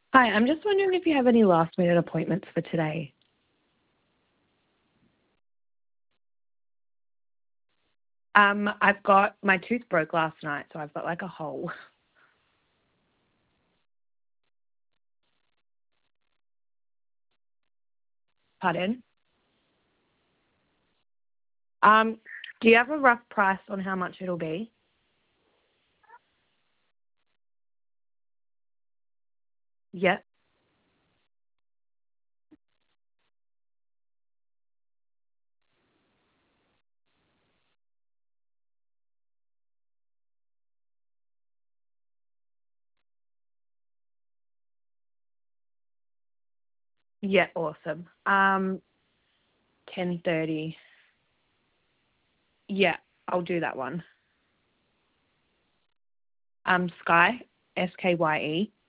Hi, I'm just wondering if you have any last-minute appointments for today. I've got my tooth broke last night, so I've got like a hole. Pardon? Um, do you have a rough price on how much it'll be? Yep. Yeah, awesome. 10:30. Yeah, I'll do that one. Sky, Skye.